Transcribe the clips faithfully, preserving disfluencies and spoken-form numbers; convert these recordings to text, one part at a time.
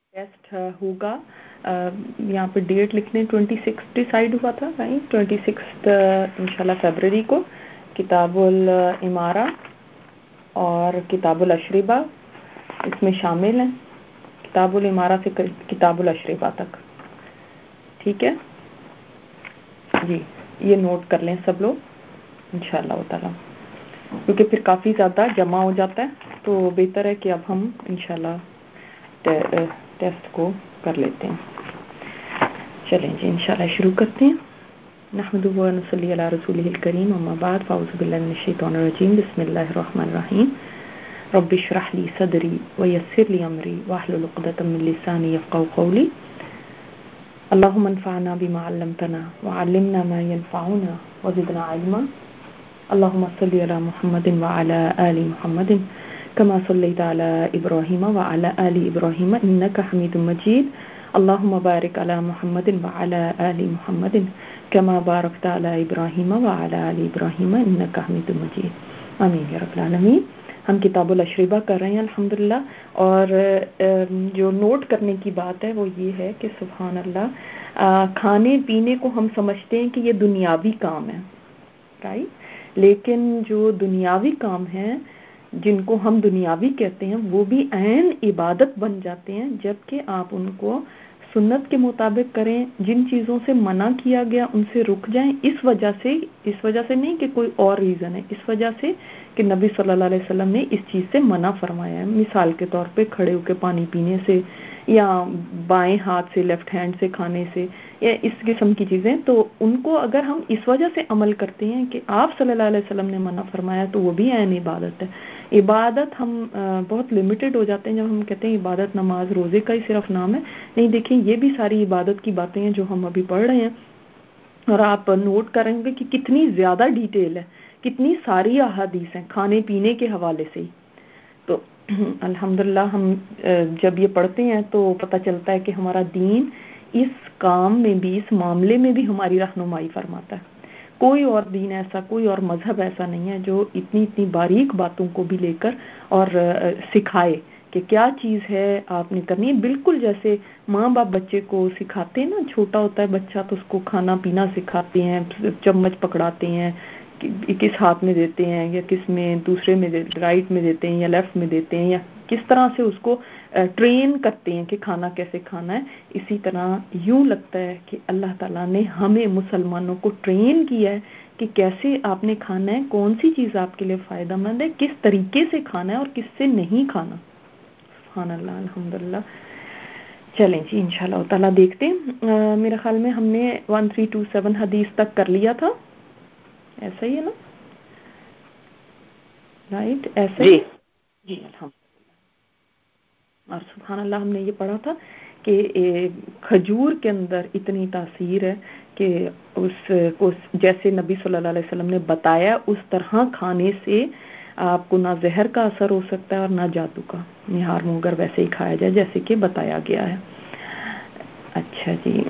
Test होगा। यहाँ पे डेट लिख लें, ट्वेंटी सिक्स डिसाइड हुआ था, राइट, ट्वेंटी सिक्स इंशाल्लाह फरवरी को किताबुल इमारा और किताबुल अशरिबा इसमें शामिल हैं, किताबुल इमारा से किताबुल अशरिबा तक। ठीक है जी, ये नोट कर लें सब लोग इंशाल्लाह ताला, क्योंकि फिर काफ़ी ज़्यादा जमा हो जाता है, तो बेहतर है कि अब हम इंशाल्लाह टे, टेस्ट को कर लेते हैं। चलें जी, इंशाल्लाह शुरू करते हैं। नहमदुहु व नसल्ली अला रसूलिहिल करीम, अम्मा बाद, फ़अऊज़ु बिल्लाहि मिनश शैतानिर रजीम, बिस्मिल्लाहिर रहमानिर रहीम। रब्बि इश्रह ली सदरी व यस्सिर ली अमरी वहलुल उक़दतम मिन लिसानी यफ़क़हू क़ौली। अल्लाहुम्मा अन्फ़अना बिमा अल्लमतना व अल्लिमना मा यनफ़अुना व ज़िदना इल्मा। अल्लाहुम्मा सल्लि अला मुहम्मदिन व अला आलि मुहम्मदिन कमा सल्लैता अला इब्राहीम व अला आलि इब्राहीम इन्नका हमीदुम मजीद। अल्लाहुम्मा बारिक अला मुहम्मदिन व अला आलि मुहम्मदिन कमा बारकता अला इब्राहीम व अला आलि इब्राहीम इन्नका हमीदुम मजीद। आमीन या रब्बल आलमीन। हम किताबुल अशरिबा कर रहे हैं अल्हम्दुलिल्लाह, और जो नोट करने की बात है वो ये है कि सुभान अल्लाह, खाने पीने को हम समझते हैं कि ये दुनियावी काम है, राइट, लेकिन जो दुनियावी काम हैं जिनको हम दुनियावी कहते हैं वो भी ऐन इबादत बन जाते हैं, जबकि आप उनको सुन्नत के मुताबिक करें, जिन चीज़ों से मना किया गया उनसे रुक जाएं। इस वजह से इस वजह से नहीं कि कोई और रीज़न है, इस वजह से कि नबी सल्लल्लाहु अलैहि वसल्लम ने इस चीज़ से मना फरमाया है। मिसाल के तौर पे खड़े होकर पानी पीने से, या बाएं हाथ से लेफ्ट हैंड से खाने से, या इस किस्म की चीज़ें, तो उनको अगर हम इस वजह से अमल करते हैं कि आप सल्लल्लाहु अलैहि वसल्लम ने मना फरमाया, तो वो भी ऐन इबादत है। इबादत हम बहुत लिमिटेड हो जाते हैं जब हम कहते हैं इबादत नमाज रोज़े का ही सिर्फ नाम है। नहीं, देखिए ये भी सारी इबादत की बातें हैं जो हम अभी पढ़ रहे हैं, और आप नोट करेंगे कि कितनी ज़्यादा डिटेल है, कितनी सारी अहादीस हैं खाने पीने के हवाले से ही। तो अल्हम्दुलिल्लाह हम जब ये पढ़ते हैं तो पता चलता है कि हमारा दीन इस काम में भी, इस मामले में भी हमारी रहनुमाई फरमाता है। कोई और दीन ऐसा, कोई और मजहब ऐसा नहीं है जो इतनी इतनी बारीक बातों को भी लेकर और सिखाए कि क्या चीज़ है आपने करनी है। बिल्कुल जैसे माँ बाप बच्चे को सिखाते हैं ना, छोटा होता है बच्चा तो उसको खाना पीना सिखाते हैं, चम्मच पकड़ाते हैं, किस हाथ में देते हैं या किस में, दूसरे में दे, राइट में देते हैं या लेफ्ट में देते हैं, या किस तरह से उसको ट्रेन करते हैं कि खाना कैसे खाना है। इसी तरह यूं लगता है कि अल्लाह ताला ने हमें मुसलमानों को ट्रेन किया है कि कैसे आपने खाना है, कौन सी चीज़ आपके लिए फ़ायदेमंद है, किस तरीके से खाना है और किससे नहीं खाना। सुभान अल्लाह, अल्हम्दुलिल्लाह। चलें जी, इंशाल्लाह ताला देखते हैं। मेरे ख्याल में हमने वन थ्री टू सेवन हदीस तक कर लिया था, ऐसा ही है ना, राइट, ऐसा ही जी। अल्हम्दुलिल्लाह। और सुभान अल्लाह, हमने ये पढ़ा था कि खजूर के अंदर इतनी तासीर है कि उसको जैसे नबी सल्लल्लाहु अलैहि वसल्लम ने बताया उस तरह खाने से आपको ना जहर का असर हो सकता है और ना जादू का। निहार मुँह अगर वैसे ही खाया जाए जैसे कि बताया गया है। अच्छा जी,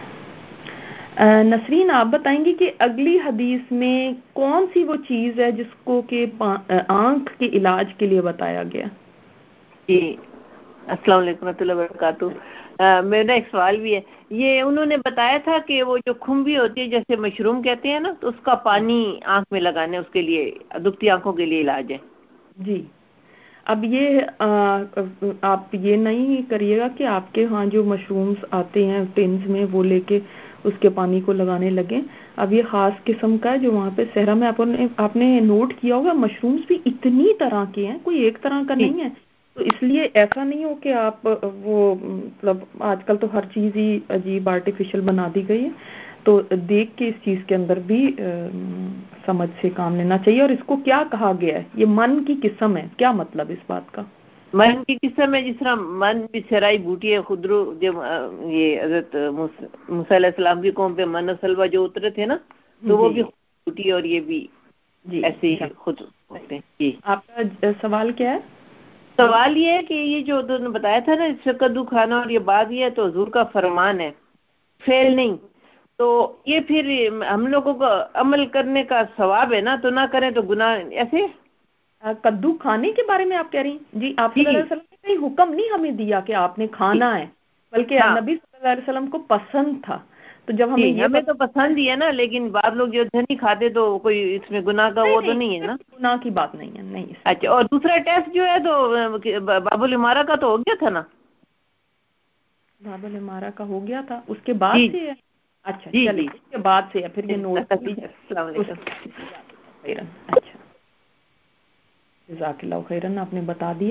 नसरीन आप बताएंगे कि अगली हदीस में कौन सी वो चीज़ है जिसको कि आंख के इलाज के लिए बताया गया। जी, अस्सलाम वालेकुम रहमतुल्लाहि व बरकातहू। मेरा एक सवाल भी है, ये उन्होंने बताया था कि वो जो खुम्बी होती है जैसे मशरूम कहते हैं ना, तो उसका पानी आंख में लगाने, उसके लिए दुखती आंखों के लिए इलाज है। जी, अब ये आ, आप ये नहीं करिएगा कि आपके यहाँ जो मशरूम्स आते हैं टिन्स में वो लेके उसके पानी को लगाने लगे। अब ये खास किस्म का है जो वहाँ पे सहरा में आपने आपने नोट किया होगा, मशरूम्स भी इतनी तरह के हैं, कोई एक तरह का नहीं है। तो इसलिए ऐसा नहीं हो कि आप वो, मतलब आजकल तो हर चीज़ ही अजीब आर्टिफिशियल बना दी गई है, तो देख के इस चीज़ के अंदर भी आ, समझ से काम लेना चाहिए। और इसको क्या कहा गया है, ये मन की किस्म है, क्या मतलब इस बात का? मन की किस्म है, जिस तरह मन भी सराई बूटी है खुदरू, जब ये हजरत मूसा अलैहिस्सलाम की कौम पे मन सलवा जो उतरे थे ना, तो वो भी बूटी और ये भी ऐसे ही खुद होते हैं। जी, आपका सवाल क्या है? सवाल ये है कि ये जो तुमने बताया था ना इससे कद्दू खाना, और ये बात ये है तो हुजूर का फरमान है, फेल नहीं, तो ये फिर हम लोगों को अमल करने का सवाब है ना, तो ना करें तो गुनाह। ऐसे कद्दू खाने के बारे में आप कह रही हैं? जी, आप کہیں حکم نہیں ہمیں دیا کہ آپ نے کھانا ہے، بلکہ ہاں نبی صلی اللہ علیہ وسلم کو پسند تھا. تو جب ہمیں جی یہ ہمیں تو پسند ہی ہے نا، لیکن بعض لوگ جو نہیں کھاتے تو کوئی اس میں گناہ کا وہ تو نہیں ہے نا. گناہ کی بات نہیں ہے، نہیں اس میں اچھا، اور دوسرا ٹیسٹ جو ہے تو باب الامارہ کا تو ہو گیا تھا نا؟ باب الامارہ کا ہو گیا تھا، اس کے بعد جی سے ہے. اچھا جی چلے جی اس کے بعد سے ہے، پھر یہ نوٹ کر لیجیے. السلام اس علیکم. خیرن اچھا، جزاک اللہ خیرن، آپ نے بتا دیا.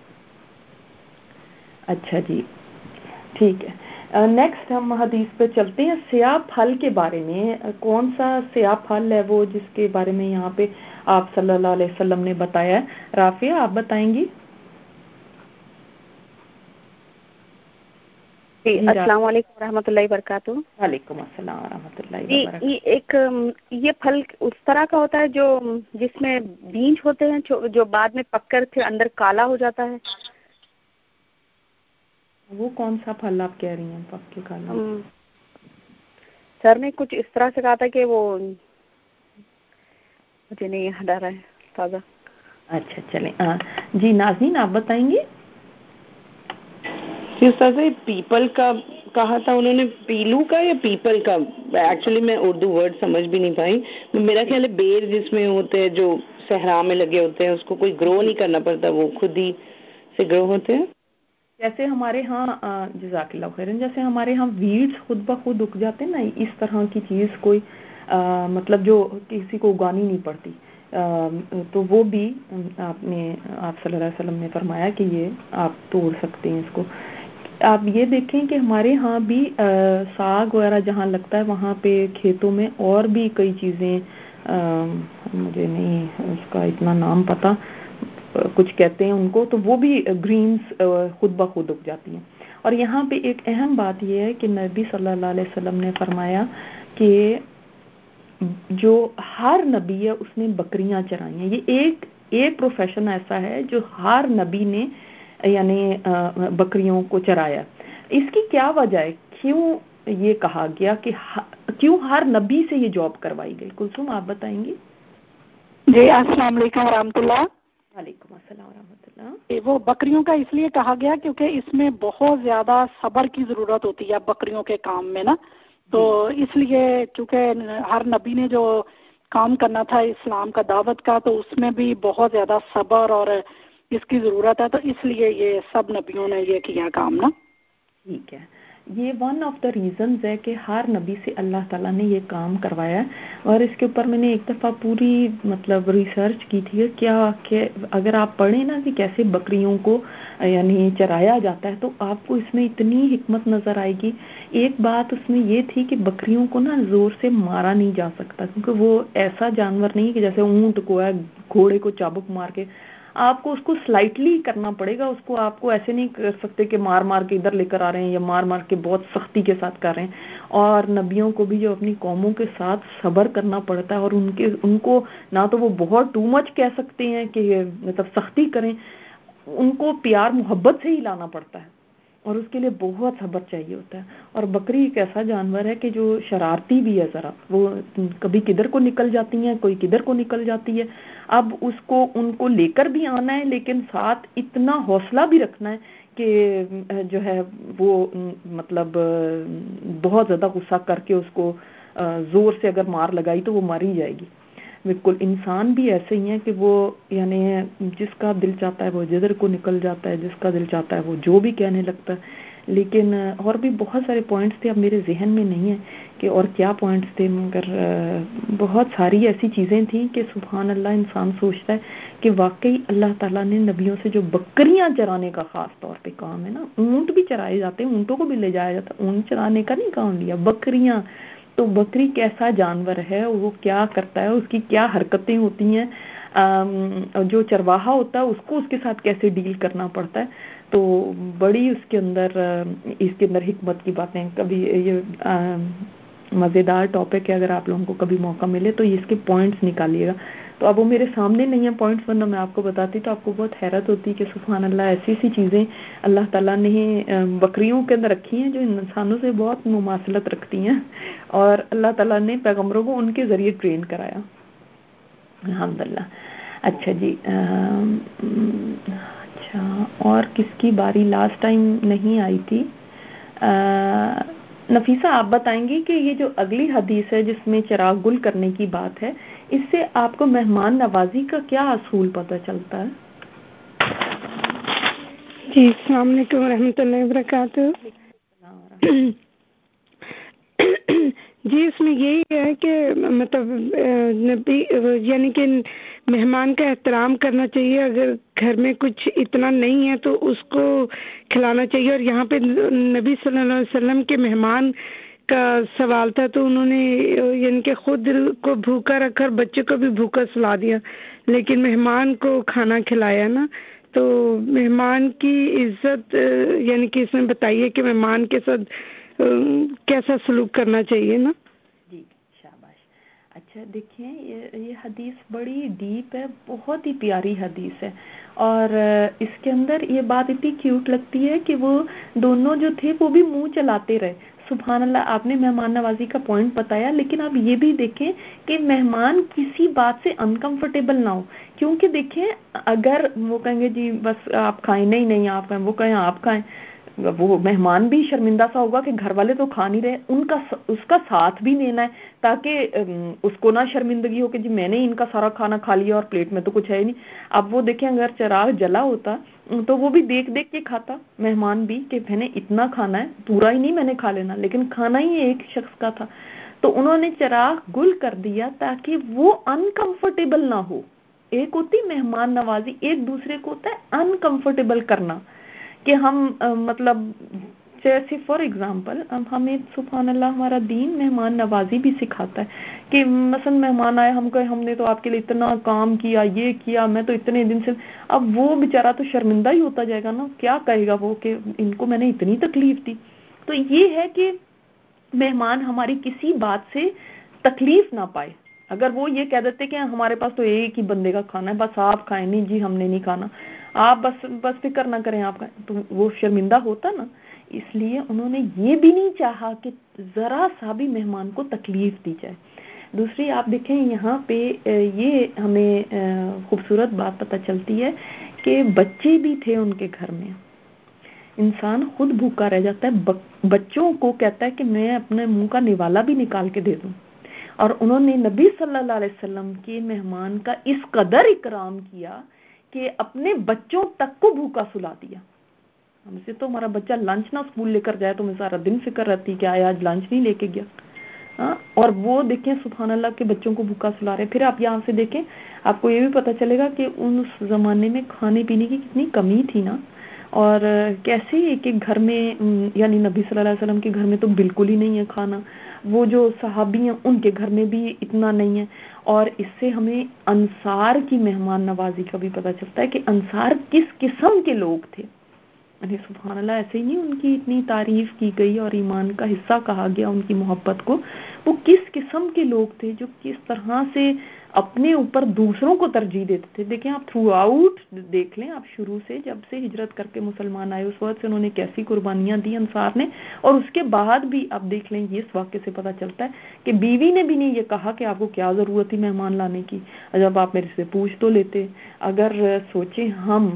اچھا جی ٹھیک ہے. نیکسٹ ہم حدیث پہ چلتے ہیں. سیاہ پھل کے بارے میں، کون سا سیاہ پھل ہے وہ جس کے بارے میں یہاں پہ آپ صلی اللہ علیہ وسلم نے بتایا ہے؟ رافیہ آپ بتائیں گی؟ جی السلام علیکم ورحمۃ اللہ وبرکاتہ. وعلیکم السلام ورحمۃ اللہ جی وبرکاتہ. ایک یہ پھل اس طرح کا ہوتا ہے جو جس میں بیج ہوتے ہیں جو بعد میں پک کر پھر اندر کالا ہو جاتا ہے. وہ کون سا پھل آپ کہہ رہی ہیں پک کے کالا؟ سر نے کچھ اس طرح سے کہا تھا کہ وہ مجھے نہیں یاد آ رہا ہے تازہ. اچھا چلیں جی ناظرین آپ بتائیں گی؟ جس طرح سے پیپل کا کہا تھا انہوں نے، پیلو کا یا پیپل کا؟ ایکچولی میں اردو ورڈ سمجھ بھی نہیں پائی. میرا خیال ہے بیر جس میں ہوتے ہیں جو صحرا میں لگے ہوتے ہیں، اس کو کوئی گرو نہیں کرنا پڑتا، وہ خود ہی سے گرو ہوتے ہیں. جیسے ہمارے ہاں جزاک اللہ خیرن، جیسے ہمارے ہاں ویڈز خود بخود اگ جاتے ہیں نا، اس طرح کی چیز کوئی آ, مطلب جو کسی کو اگانی نہیں پڑتی. آ, تو وہ بھی آپ نے آپ صلی اللہ علیہ وسلم نے فرمایا کہ یہ آپ توڑ سکتے ہیں اس کو. آپ یہ دیکھیں کہ ہمارے ہاں بھی ساگ وغیرہ جہاں لگتا ہے وہاں پہ کھیتوں میں اور بھی کئی چیزیں، مجھے نہیں اس کا اتنا نام پتا، کچھ کہتے ہیں ان کو، تو وہ بھی گرینز خود بخود اگ جاتی ہیں. اور یہاں پہ ایک اہم بات یہ ہے کہ نبی صلی اللہ علیہ وسلم نے فرمایا کہ جو ہر نبی ہے اس نے بکریاں چرائی ہیں. یہ ایک ایک پروفیشن ایسا ہے جو ہر نبی نے یعنی بکریوں کو چرایا. اس کی کیا وجہ ہے؟ کیوں یہ کہا گیا کہ کیوں ہر نبی سے یہ جاب کروائی گئی؟ کلثوم آپ بتائیں گی؟ جی السلام علیکم ورحمۃ اللہ. وعلیکم السلام ورحمۃ اللہ. وہ بکریوں کا اس لیے کہا گیا کیونکہ اس میں بہت زیادہ صبر کی ضرورت ہوتی ہے بکریوں کے کام میں نا، تو اس لیے چونکہ ہر نبی نے جو کام کرنا تھا اسلام کا دعوت کا، تو اس میں بھی بہت زیادہ صبر اور اس کی ضرورت ہے، تو اس لیے یہ سب نبیوں نے یہ کیا کام نا. ٹھیک ہے، یہ ون آف دا ریزنز ہے کہ ہر نبی سے اللہ تعالیٰ نے یہ کام کروایا ہے. اور اس کے اوپر میں نے ایک دفعہ پوری مطلب ریسرچ کی تھی کیا کہ اگر آپ پڑھیں نا کہ کیسے بکریوں کو یعنی چرایا جاتا ہے تو آپ کو اس میں اتنی حکمت نظر آئے گی. ایک بات اس میں یہ تھی کہ بکریوں کو نا زور سے مارا نہیں جا سکتا، کیونکہ وہ ایسا جانور نہیں کہ جیسے اونٹ کو ہے گھوڑے کو چابک مار کے، آپ کو اس کو سلائٹلی کرنا پڑے گا. اس کو آپ کو ایسے نہیں کر سکتے کہ مار مار کے ادھر لے کر آ رہے ہیں یا مار مار کے بہت سختی کے ساتھ کر رہے ہیں. اور نبیوں کو بھی جو اپنی قوموں کے ساتھ صبر کرنا پڑتا ہے، اور ان کے ان کو نہ تو وہ بہت ٹو مچ کہہ سکتے ہیں کہ مطلب سختی کریں، ان کو پیار محبت سے ہی لانا پڑتا ہے، اور اس کے لیے بہت صبر چاہیے ہوتا ہے. اور بکری ایک ایسا جانور ہے کہ جو شرارتی بھی ہے، ذرا وہ کبھی کدھر کو نکل جاتی ہیں، کوئی کدھر کو نکل جاتی ہے. اب اس کو ان کو لے کر بھی آنا ہے، لیکن ساتھ اتنا حوصلہ بھی رکھنا ہے کہ جو ہے وہ مطلب بہت زیادہ غصہ کر کے اس کو زور سے اگر مار لگائی تو وہ ماری جائے گی. بالکل انسان بھی ایسے ہی ہیں کہ وہ یعنی جس کا دل چاہتا ہے وہ جدھر کو نکل جاتا ہے، جس کا دل چاہتا ہے وہ جو بھی کہنے لگتا ہے. لیکن اور بھی بہت سارے پوائنٹس تھے، اب میرے ذہن میں نہیں ہے کہ اور کیا پوائنٹس تھے، مگر بہت ساری ایسی چیزیں تھیں کہ سبحان اللہ انسان سوچتا ہے کہ واقعی اللہ تعالیٰ نے نبیوں سے جو بکریاں چرانے کا خاص طور پہ کام ہے نا، اونٹ بھی چرائے جاتے ہیں، اونٹوں کو بھی لے جایا جاتا ہے، اونٹ چرانے کا نہیں کام لیا، بکریاں. تو بکری کیسا جانور ہے، وہ کیا کرتا ہے، اس کی کیا حرکتیں ہوتی ہیں، جو چرواہا ہوتا ہے اس کو اس کے ساتھ کیسے ڈیل کرنا پڑتا ہے. تو بڑی اس کے اندر اس کے اندر حکمت کی باتیں. کبھی یہ مزیدار ٹاپک ہے، اگر آپ لوگوں کو کبھی موقع ملے تو اس کے پوائنٹس نکالیے گا. تو اب وہ میرے سامنے نہیں ہیں پوائنٹس، ورنہ میں آپ کو بتاتی تو آپ کو بہت حیرت ہوتی کہ سبحان اللہ ایسی ایسی چیزیں اللہ تعالیٰ نے بکریوں کے اندر رکھی ہیں جو انسانوں سے بہت مماثلت رکھتی ہیں، اور اللہ تعالیٰ نے پیغمبروں کو ان کے ذریعے ٹرین کرایا. الحمدللہ. اچھا جی अच्छा, और किसकी बारी लास्ट टाइम नहीं आई थी? आ, नफीसा आप बताएंगी कि ये जो अगली हदीस है जिसमें चिराग गुल करने की बात है, इससे आपको मेहमान नवाजी का क्या असूल पता चलता है? जी, अस्सलाम वालेकुम रहमतुल्लाहि व बरकातहू। जी, इसमें यही है कि मतलब नबी यानी कि मेहमान का एहतराम करना चाहिए। अगर घर में कुछ इतना नहीं है तो उसको खिलाना चाहिए। और यहाँ पे नबी सल्लल्लाहु अलैहि वसल्लम के मेहमान का सवाल था तो उन्होंने यानी कि खुद को भूखा रखा और बच्चे को भी भूखा सुला दिया, लेकिन मेहमान को खाना खिलाया ना। तो मेहमान की इज्जत यानी कि इसमें बताइए कि मेहमान के साथ कैसा सलूक करना चाहिए ना। जी, शाबाश। अच्छा, देखिए ये ये हदीस बड़ी डीप है, बहुत ही प्यारी हदीस है। और इसके अंदर ये बात इतनी क्यूट लगती है कि वो दोनों जो थे वो भी मुंह चलाते रहे। सुभान अल्लाह, आपने मेहमान नवाजी का पॉइंट बताया, लेकिन आप ये भी देखें कि मेहमान किसी बात से अनकंफर्टेबल ना हो। क्योंकि देखें, अगर वो कहेंगे जी बस आप खाएं, नहीं नहीं आप खाएं, वो कहें आप खाएं, वो मेहमान भी शर्मिंदा सा होगा कि घर वाले तो खा नहीं रहे, उनका उसका साथ भी लेना है ताकि उसको ना शर्मिंदगी हो कि जी मैंने इनका सारा खाना खा लिया और प्लेट में तो कुछ है ही नहीं। अब वो देखें, अगर चिराग जला होता तो वो भी देख देख के खाता, मेहमान भी, कि मैंने इतना खाना है, पूरा ही नहीं मैंने खा लेना, लेकिन खाना ही एक शख्स का था। तो उन्होंने चिराग गुल कर दिया ताकि वो अनकंफर्टेबल ना हो। एक होती मेहमान नवाजी, एक दूसरे को होता है अनकंफर्टेबल करना, कि हम आ, मतलब जैसे फॉर एग्जांपल हमें सुभान अल्लाह हमारा दीन मेहमान नवाजी भी सिखाता है कि मसलन मेहमान आए, हम कहे हमने तो आपके लिए इतना काम किया, ये किया, मैं तो इतने दिन से, अब वो बेचारा तो शर्मिंदा ही होता जाएगा ना, क्या कहेगा वो कि इनको मैंने इतनी तकलीफ दी। तो ये है कि मेहमान हमारी किसी बात से तकलीफ ना पाए। अगर वो ये कह देते कि हमारे पास तो एक ही बंदे का खाना है, बस आप खाएं, नहीं जी हमने नहीं खाना, आप बस बस फिक्र ना करें आप खाएं, तो वो शर्मिंदा होता ना। इसलिए उन्होंने ये भी नहीं चाहा कि जरा सा भी मेहमान को तकलीफ दी जाए। दूसरी आप देखें यहाँ पे ये हमें खूबसूरत बात पता चलती है कि बच्चे भी थे उनके घर में। इंसान खुद भूखा रह जाता है, बच्चों को कहता है कि मैं अपने मुंह का निवाला भी निकाल के दे दूं। और उन्होंने नबी सल्लल्लाहु अलैहि वसल्लम के मेहमान का इस कदर इकराम किया कि अपने बच्चों तक को भूखा सुला दिया। हमसे तो हमारा बच्चा लंच ना स्कूल लेकर जाए तो मैं सारा दिन फिक्र रहती कि आया आज लंच नहीं लेके गया। हाँ, और वो देखें सुभान अल्लाह के बच्चों को भूखा सुला रहे। फिर आप यहाँ से देखें, आपको ये भी पता चलेगा कि उस जमाने में खाने पीने की कितनी कमी थी ना, और कैसे एक एक घर में, यानी नबी सल्लल्लाहु अलैहि वसल्लम के घर में तो बिल्कुल ही नहीं है खाना, वो जो सहाबी हैं उनके घर में भी इतना नहीं है। और इससे हमें अंसार की मेहमान नवाजी का भी पता चलता है कि अंसार किस किस्म के लोग थे। अरे सुभान अल्लाह, ऐसे ही उनकी इतनी तारीफ की गई और ईमान का हिस्सा कहा गया उनकी मोहब्बत को। वो किस किस्म के लोग थे जो किस तरह से अपने ऊपर दूसरों को तरजीह देते थे। देखें आप, थ्रू आउट देख लें, आप शुरू से जब से हिजरत करके मुसलमान आए उस वक्त से उन्होंने कैसी कुर्बानियां दी अंसार ने, और उसके बाद भी आप देख लें, ये इस वाक्य से पता चलता है कि बीवी ने भी नहीं ये कहा कि आपको क्या जरूरत थी मेहमान लाने की, जब आप मेरे से पूछ तो लेते। अगर सोचें हम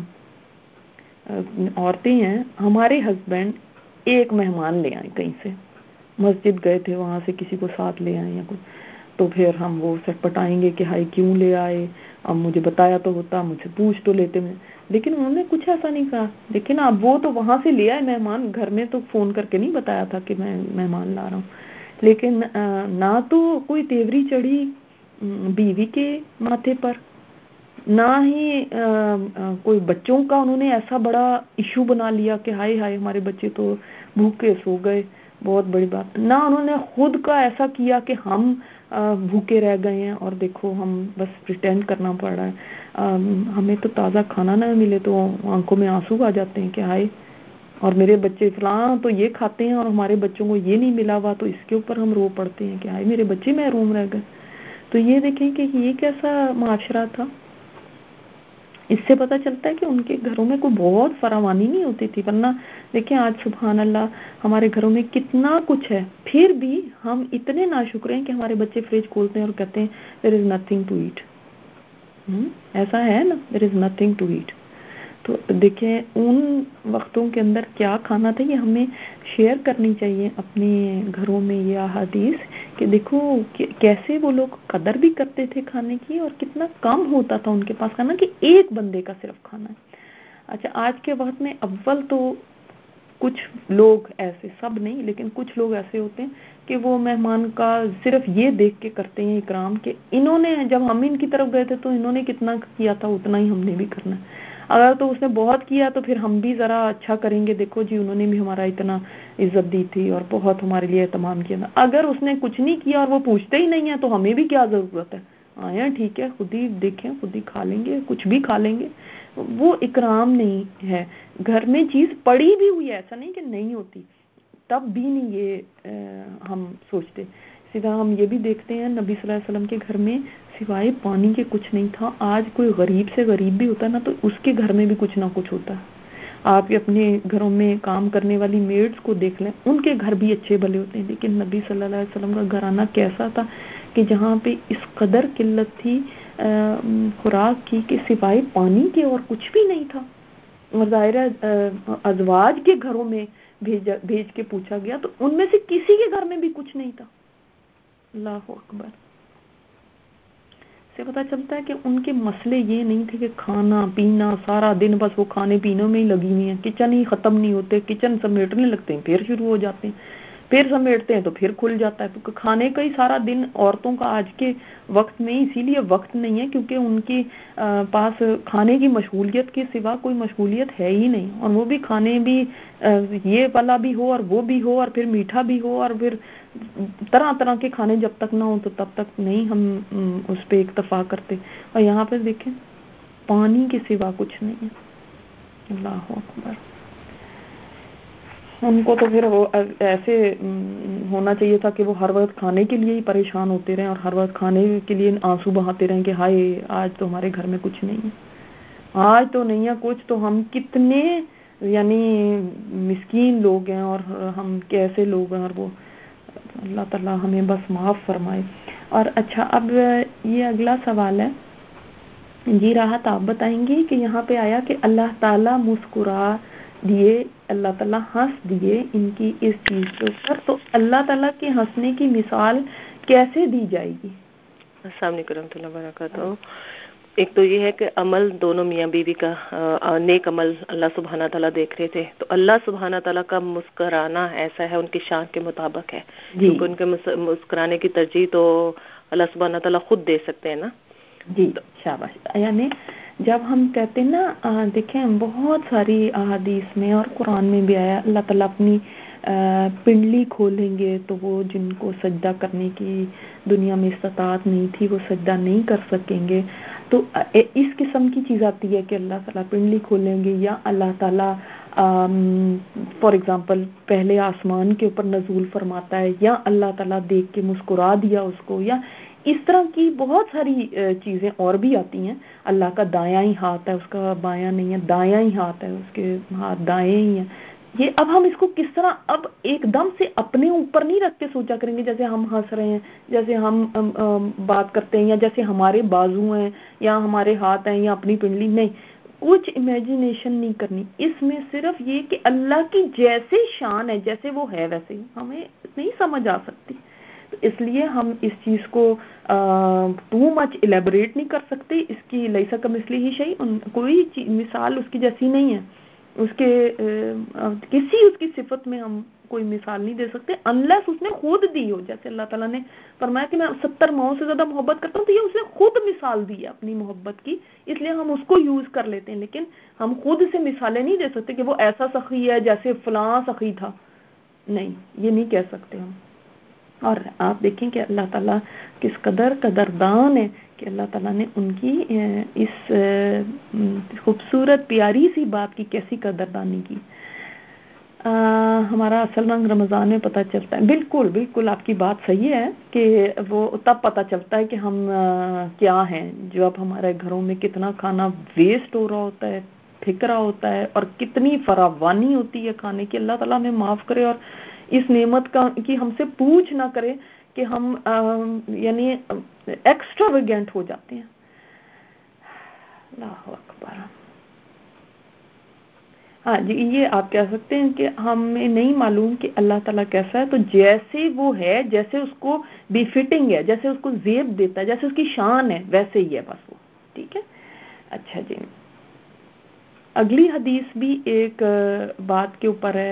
औरतें हैं, हमारे हस्बैंड एक मेहमान ले आए, कहीं से मस्जिद गए थे, वहां से किसी को साथ ले आए या कुछ, तो फिर हम वो सटपटाएंगे कि हाय क्यों ले आए, अब मुझे बताया तो होता, मुझसे पूछ तो लेते मैं। लेकिन उन्होंने कुछ ऐसा नहीं कहा। लेकिन अब वो तो वहां से ले आए मेहमान, घर में तो फोन करके नहीं बताया था कि मैं मेहमान ला रहा हूँ। लेकिन ना तो कोई तेवरी चढ़ी बीवी के माथे पर, ना ही आ, आ, कोई बच्चों का उन्होंने ऐसा बड़ा इशू बना लिया कि हाय हाय हमारे बच्चे तो भूखे सो गए, बहुत बड़ी बात। ना उन्होंने खुद का ऐसा किया कि हम आ, भूखे रह गए हैं और देखो हम बस प्रिटेंड करना पड़ रहा है, आ, हमें तो ताज़ा खाना ना मिले तो आंखों में आंसू आ जाते हैं कि हाय, और मेरे बच्चे फलां तो ये खाते हैं और हमारे बच्चों को ये नहीं मिला हुआ, तो इसके ऊपर हम रो पड़ते हैं कि हाय मेरे बच्चे महरूम रह गए। तो ये देखें कि ये कैसा माशरा था। इससे पता चलता है कि उनके घरों में कोई बहुत फरावानी नहीं होती थी। वरना देखिए आज सुभान अल्लाह हमारे घरों में कितना कुछ है, फिर भी हम इतने नाशुक्र हैं कि हमारे बच्चे फ्रिज खोलते हैं और कहते हैं there is nothing to eat. ऐसा है ना, there is nothing to eat. تو دیکھیں ان وقتوں کے اندر کیا کھانا تھا، یہ ہمیں شیئر کرنی چاہیے اپنے گھروں میں یہ احادیث کہ دیکھو کیسے وہ لوگ قدر بھی کرتے تھے کھانے کی اور کتنا کم ہوتا تھا ان کے پاس کھانا کہ ایک بندے کا صرف کھانا ہے. اچھا آج کے وقت میں اول تو کچھ لوگ ایسے، سب نہیں لیکن کچھ لوگ ایسے ہوتے ہیں کہ وہ مہمان کا صرف یہ دیکھ کے کرتے ہیں اکرام کہ انہوں نے جب ہم ان کی طرف گئے تھے تو انہوں نے کتنا کیا تھا اتنا ہی ہم نے بھی کرنا ہے. اگر تو اس نے بہت کیا تو پھر ہم بھی ذرا اچھا کریں گے، دیکھو جی انہوں نے بھی ہمارا اتنا عزت دی تھی اور بہت ہمارے لیے اہتمام کیا تھا. اگر اس نے کچھ نہیں کیا اور وہ پوچھتے ہی نہیں ہے تو ہمیں بھی کیا ضرورت ہے، آیا ٹھیک ہے خود ہی دیکھیں خود ہی کھا لیں گے، کچھ بھی کھا لیں گے. وہ اکرام نہیں ہے. گھر میں چیز پڑی بھی ہوئی ہے، ایسا نہیں کہ نہیں ہوتی، تب بھی نہیں یہ ہم سوچتے. اسی طرح ہم یہ بھی دیکھتے ہیں نبی صلی اللہ علیہ وسلم کے گھر میں سوائے پانی کے کچھ نہیں تھا. آج کوئی غریب سے غریب بھی ہوتا ہے نا تو اس کے گھر میں بھی کچھ نہ کچھ ہوتا ہے. آپ اپنے گھروں میں کام کرنے والی میڈز کو دیکھ لیں، ان کے گھر بھی اچھے بھلے ہوتے ہیں، لیکن نبی صلی اللہ علیہ وسلم کا گھرانہ کیسا تھا کہ جہاں پہ اس قدر قلت تھی خوراک کی کہ سوائے پانی کے اور کچھ بھی نہیں تھا. اور ظاہر ازواج کے گھروں میں بھیج بھیج کے پوچھا گیا تو ان میں سے کسی کے گھر میں بھی کچھ نہیں تھا. اللہ اکبر. سے پتہ چلتا ہے کہ ان کے مسئلے یہ نہیں تھے کہ کھانا پینا سارا دن بس وہ کھانے پینے میں ہی لگی ہوئی ہیں، کچن ہی ختم نہیں ہوتے، کچن سمیٹنے لگتے ہیں پھر شروع ہو جاتے ہیں، پھر سمیٹتے ہیں تو پھر کھل جاتا ہے. تو کھانے کا ہی سارا دن عورتوں کا آج کے وقت میں اسی لیے وقت نہیں ہے کیونکہ ان کے پاس کھانے کی مشغولیت کے سوا کوئی مشغولیت ہے ہی نہیں. اور وہ بھی کھانے بھی یہ والا بھی ہو اور وہ بھی ہو اور پھر میٹھا بھی ہو اور پھر طرح طرح کے کھانے جب تک نہ ہو تو تب تک نہیں ہم اس پہ اکتفا کرتے. اور یہاں پہ دیکھیں پانی کے سوا کچھ نہیں ہے. اللہ اکبر. ان کو تو پھر وہ ایسے ہونا چاہیے تھا کہ وہ ہر وقت کھانے کے لیے ہی پریشان ہوتے رہیں اور ہر وقت کھانے کے لیے آنسو بہاتے رہیں کہ ہائے آج تو ہمارے گھر میں کچھ نہیں ہے، آج تو نہیں ہے کچھ، تو ہم کتنے یعنی مسکین لوگ ہیں اور ہم کیسے لوگ ہیں. اور وہ اللہ تعالیٰ ہمیں بس معاف فرمائے. اور اچھا اب یہ اگلا سوال ہے جی راحت آپ بتائیں گی کہ یہاں پہ آیا کہ اللہ تعالیٰ مسکرا دیے، اللہ تعالیٰ ہنس دیے ان کی اس چیز کے اوپر، تو اللہ تعالیٰ کے ہنسنے کی مثال کیسے دی جائے گی؟ السلام علیکم ورحمۃ اللہ وبرکاتہ. ایک تو یہ ہے کہ عمل دونوں میاں بیوی کا نیک عمل اللہ سبحانہ تعالیٰ دیکھ رہے تھے، تو اللہ سبحانہ تعالیٰ کا مسکرانا ایسا ہے ان کی شان کے مطابق ہے جی. کیونکہ ان کے مسکرانے کی ترجیح تو اللہ سبحانہ تعالیٰ خود دے سکتے ہیں نا جی. شاباش. یعنی جب ہم کہتے ہیں نا دیکھیں بہت ساری احادیث میں اور قرآن میں بھی آیا اللہ تعالیٰ اپنی پنڈلی کھولیں گے تو وہ جن کو سجدہ کرنے کی دنیا میں استطاعت نہیں تھی وہ سجدہ نہیں کر سکیں گے. تو اس قسم کی چیز آتی ہے کہ اللہ تعالیٰ پنڈلی کھولیں گے، یا اللہ تعالیٰ فار ایگزامپل پہلے آسمان کے اوپر نزول فرماتا ہے، یا اللہ تعالیٰ دیکھ کے مسکرا دیا اس کو، یا اس طرح کی بہت ساری چیزیں اور بھی آتی ہیں. اللہ کا دایاں ہی ہاتھ ہے، اس کا بایاں نہیں ہے، دایاں ہی ہاتھ ہے، اس کے ہاتھ دائیں ہی ہیں. یہ اب ہم اس کو کس طرح اب ایک دم سے اپنے اوپر نہیں رکھ کے سوچا کریں گے جیسے ہم ہنس رہے ہیں، جیسے ہم بات کرتے ہیں، یا جیسے ہمارے بازو ہیں یا ہمارے ہاتھ ہیں یا اپنی پنڈلی. نہیں، کچھ امیجنیشن نہیں کرنی اس میں، صرف یہ کہ اللہ کی جیسے شان ہے جیسے وہ ہے ویسے ہمیں نہیں سمجھ آ سکتی. تو اس لیے ہم اس چیز کو ٹو مچ الیبوریٹ نہیں کر سکتے. اس کی لیسا کمثلہ ہی شیء، کوئی مثال اس کی جیسی نہیں ہے، اس کے کسی اس کی صفت میں ہم کوئی مثال نہیں دے سکتے انلیس اس نے خود دی ہو. جیسے اللہ تعالیٰ نے فرمایا کہ میں ستر ماؤں سے زیادہ محبت کرتا ہوں، تو یہ اس نے خود مثال دی ہے اپنی محبت کی، اس لیے ہم اس کو یوز کر لیتے ہیں. لیکن ہم خود سے مثالیں نہیں دے سکتے کہ وہ ایسا سخی ہے جیسے فلاں سخی تھا، نہیں، یہ نہیں کہہ سکتے ہم. اور آپ دیکھیں کہ اللہ تعالیٰ کس قدر قدردان ہے کہ اللہ تعالیٰ نے ان کی اس خوبصورت پیاری سی بات کی کیسی قدردانی کی. آ, ہمارا اصل رنگ رمضان میں پتہ چلتا ہے. بالکل بالکل آپ کی بات صحیح ہے کہ وہ تب پتہ چلتا ہے کہ ہم کیا ہیں، جو اب ہمارے گھروں میں کتنا کھانا ویسٹ ہو رہا ہوتا ہے، پھک رہا ہوتا ہے، اور کتنی فراوانی ہوتی ہے کھانے کی. اللہ تعالیٰ ہمیں معاف کرے اور اس نعمت کا کی ہم سے پوچھ نہ کرے کہ ہم یعنی ایکسٹرا ویگنٹ ہو جاتے ہیں. اللہ اکبر. ہاں جی یہ آپ کہہ سکتے ہیں کہ ہمیں نہیں معلوم کہ اللہ تعالیٰ کیسا ہے، تو جیسے وہ ہے، جیسے اس کو بی فٹنگ ہے، جیسے اس کو زیب دیتا ہے، جیسے اس کی شان ہے، ویسے ہی ہے بس وہ. ٹھیک ہے. اچھا جی اگلی حدیث بھی ایک بات کے اوپر ہے،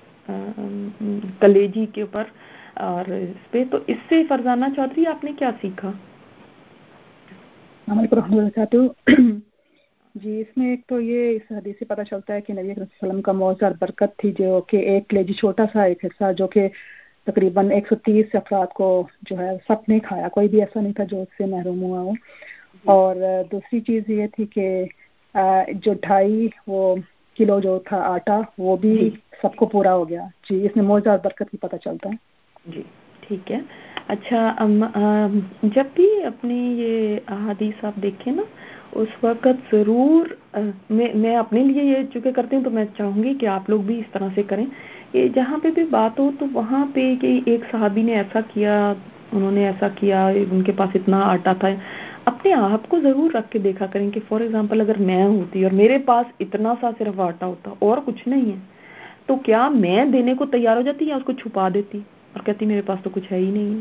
کلیجی کے اوپر، اور اس پہ تو اس سے فرزانہ چودھری آپ نے کیا سیکھا؟ السلام علیکم ورحمۃ اللہ وبرکاتہ. جی اس میں ایک تو یہ اس حدیث سے پتہ چلتا ہے کہ نبی اکرم صلی اللہ علیہ وسلم کا معجزہ برکت تھی، جو کہ ایک کلیجی چھوٹا سا ایک حصہ جو کہ تقریباً ایک سو تیس افراد کو جو ہے سب نے کھایا، کوئی بھی ایسا نہیں تھا جو اس سے محروم ہوا ہو. اور دوسری چیز یہ تھی کہ جو ڈھائی وہ کلو جو تھا آٹا وہ بھی جی سب کو پورا ہو گیا. جی اس میں معجزہ برکت کی پتہ چلتا ہے. جی ٹھیک ہے. اچھا جب بھی اپنی یہ احادیث آپ دیکھیں نا اس وقت ضرور میں میں اپنے لیے یہ چونکہ کرتی ہوں تو میں چاہوں گی کہ آپ لوگ بھی اس طرح سے کریں کہ جہاں پہ بھی بات ہو تو وہاں پہ کہ ایک صحابی نے ایسا کیا، انہوں نے ایسا کیا، ان کے پاس اتنا آٹا تھا، اپنے آپ کو ضرور رکھ کے دیکھا کریں کہ فار ایگزامپل اگر میں ہوتی اور میرے پاس اتنا سا صرف آٹا ہوتا اور کچھ نہیں ہے تو کیا میں دینے کو تیار ہو جاتی یا اس کو چھپا دیتی اور کہتی میرے پاس تو کچھ ہے ہی نہیں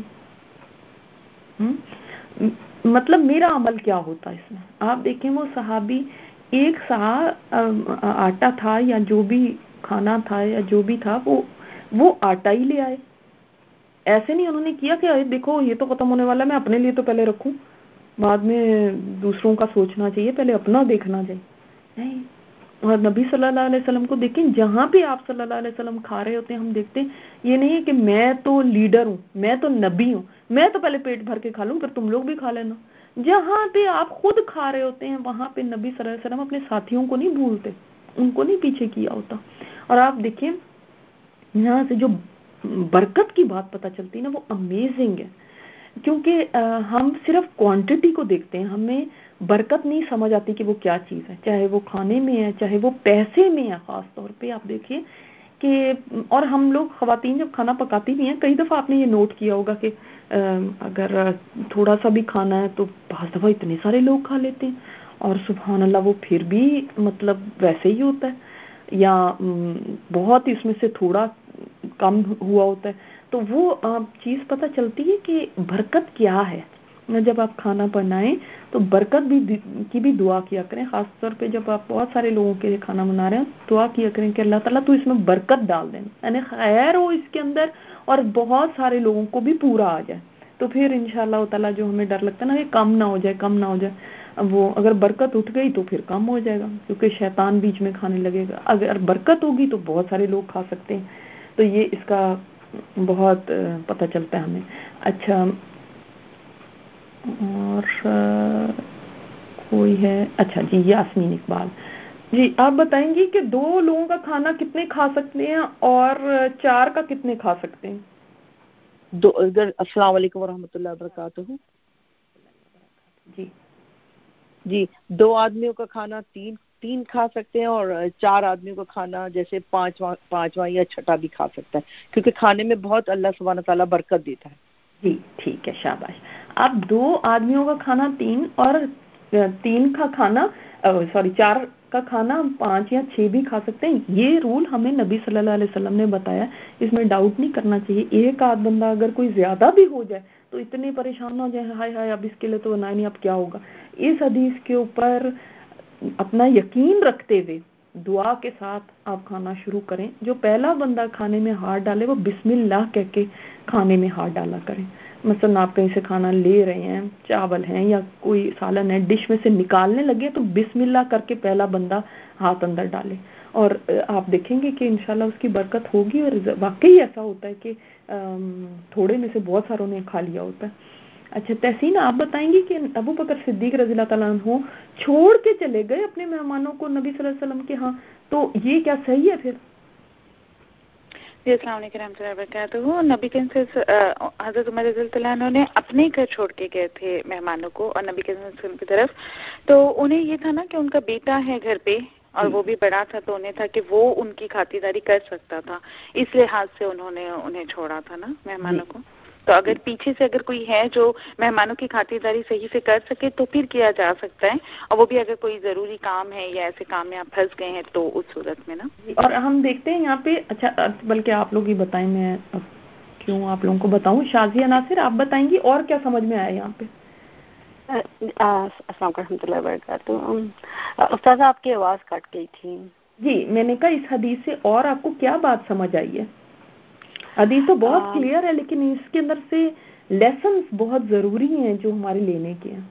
ہے. مطلب میرا عمل کیا ہوتا اس میں؟ آپ دیکھیں وہ صحابی ایک سا آٹا تھا یا جو بھی کھانا تھا یا جو بھی تھا وہ وہ آٹا ہی لے آئے. ایسے نہیں انہوں نے کیا کہ دیکھو یہ تو ختم ہونے والا ہے، میں اپنے لیے تو پہلے رکھوں، بعد میں دوسروں کا سوچنا چاہیے، پہلے اپنا دیکھنا چاہیے. نہیں. اور نبی صلی اللہ علیہ وسلم کو دیکھیں جہاں بھی آپ صلی اللہ علیہ وسلم کھا رہے ہوتے ہیں ہم دیکھتے ہیں یہ نہیں ہے کہ میں تو لیڈر ہوں، میں تو نبی ہوں، میں تو پہلے پیٹ بھر کے کھا لوں پھر تم لوگ بھی کھا لینا. جہاں پہ آپ خود کھا رہے ہوتے ہیں وہاں پہ نبی صلی اللہ علیہ وسلم اپنے ساتھیوں کو نہیں بھولتے، ان کو نہیں پیچھے کیا ہوتا. اور آپ دیکھیں یہاں سے جو برکت کی بات پتہ چلتی ہے نا وہ امیزنگ ہے، کیونکہ ہم صرف کوانٹٹی کو دیکھتے ہیں، ہمیں برکت نہیں سمجھ آتی کہ وہ کیا چیز ہے، چاہے وہ کھانے میں ہے چاہے وہ پیسے میں ہے. خاص طور پہ آپ دیکھیے کہ اور ہم لوگ خواتین جب کھانا پکاتی بھی ہیں کئی دفعہ آپ نے یہ نوٹ کیا ہوگا کہ اگر تھوڑا سا بھی کھانا ہے تو بعض دفعہ اتنے سارے لوگ کھا لیتے ہیں اور سبحان اللہ وہ پھر بھی مطلب ویسے ہی ہوتا ہے یا بہت اس میں سے تھوڑا کم ہوا ہوتا ہے. تو وہ چیز پتہ چلتی ہے کہ برکت کیا ہے. جب آپ کھانا بنائیں تو برکت بھی کی بھی دعا کیا کریں، خاص طور پہ جب آپ بہت سارے لوگوں کے لیے کھانا بنا رہے ہیں دعا کیا کریں کہ اللہ تعالیٰ تو اس میں برکت ڈال دیں، یعنی خیر ہو اس کے اندر اور بہت سارے لوگوں کو بھی پورا آ جائے. تو پھر انشاءاللہ تعالیٰ جو ہمیں ڈر لگتا ہے نا کہ کم نہ ہو جائے کم نہ ہو جائے، وہ اگر برکت اٹھ گئی تو پھر کم ہو جائے گا کیونکہ شیطان بیچ میں کھانے لگے گا. اگر برکت ہوگی تو بہت سارے لوگ کھا سکتے ہیں. تو یہ اس کا بہت پتہ چلتا ہے ہمیں. اچھا اور کوئی ہے؟ اچھا جی یاسمین اقبال جی آپ بتائیں گی کہ دو لوگوں کا کھانا کتنے کھا سکتے ہیں اور چار کا کتنے کھا سکتے ہیں؟ دو اگر السلام علیکم ورحمۃ اللہ وبرکاتہ. جی جی دو آدمیوں کا کھانا تین تین کھا سکتے ہیں اور چار آدمیوں کا کھانا جیسے پانچواں پانچواں یا چھٹا بھی کھا سکتا ہے کیونکہ کھانے میں بہت اللہ سبحانہ تعالیٰ برکت دیتا ہے. جی ٹھیک ہے شاباش. آپ دو آدمیوں کا کھانا تین اور تین کا کھانا سوری چار کا کھانا پانچ یا چھ بھی کھا سکتے ہیں. یہ رول ہمیں نبی صلی اللہ علیہ وسلم نے بتایا، اس میں ڈاؤٹ نہیں کرنا چاہیے. ایک آدھ بندہ اگر کوئی زیادہ بھی ہو جائے تو اتنے پریشان ہو جائے ہائے ہائے اب اس کے لیے تو بنایا نہیں اب کیا ہوگا. اس حدیث کے اوپر اپنا یقین رکھتے ہوئے دعا کے ساتھ آپ کھانا شروع کریں. جو پہلا بندہ کھانے میں ہاتھ ڈالے وہ بسم اللہ کہہ کے کھانے میں ہاتھ ڈالا کریں. مثلا آپ کہیں سے کھانا لے رہے ہیں، چاول ہیں یا کوئی سالن ہے، ڈش میں سے نکالنے لگے تو بسم اللہ کر کے پہلا بندہ ہاتھ اندر ڈالے اور آپ دیکھیں گے کہ انشاءاللہ اس کی برکت ہوگی. اور واقعی ایسا ہوتا ہے کہ تھوڑے میں سے بہت ساروں نے کھا لیا ہوتا ہے. اچھا تحسین آپ بتائیں گی کہ ابو بکر صدیق رضی اللہ تعالیٰ عنہ چھوڑ کے چلے گئے اپنے مہمانوں کو نبی صلی اللہ علیہ وسلم کے ہاں، تو یہ کیا صحیح ہے پھر؟ جی السلام علیکم رحمۃ اللہ وبرکاتہ. نبی کے حضرت عمر رضی اللہ عنہ نے اپنے گھر چھوڑ کے گئے تھے مہمانوں کو اور نبی کے کی طرف، تو انہیں یہ تھا نا کہ ان کا بیٹا ہے گھر پہ اور وہ بھی بڑا تھا تو انہیں تھا کہ وہ ان کی خاطرداری کر سکتا تھا، اس لحاظ سے انہوں نے انہیں چھوڑا تھا نا مہمانوں کو. تو اگر پیچھے سے اگر کوئی ہے جو مہمانوں کی خاطرداری صحیح سے کر سکے تو پھر کیا جا سکتا ہے، اور وہ بھی اگر کوئی ضروری کام ہے یا ایسے کام میں آپ پھنس گئے ہیں تو اس صورت میں نا. اور ہم دیکھتے ہیں یہاں پہ، اچھا بلکہ آپ لوگ ہی بتائیں، میں کیوں آپ لوگوں کو بتاؤں. شازیہ ناصر آپ بتائیں گی اور کیا سمجھ میں آیا یہاں پہ؟ السلام علیکم ورحمۃ اللہ وبرکاتہ. استاذہ آپ کی آواز کٹ گئی تھی. جی میں نے کہا اس حدیث سے اور آپ کو کیا بات سمجھ آئی ہے؟ حدیث تو بہت کلیئر ہے لیکن اس کے اندر سے لیسنز بہت ضروری ہیں جو ہمارے لینے کے ہیں.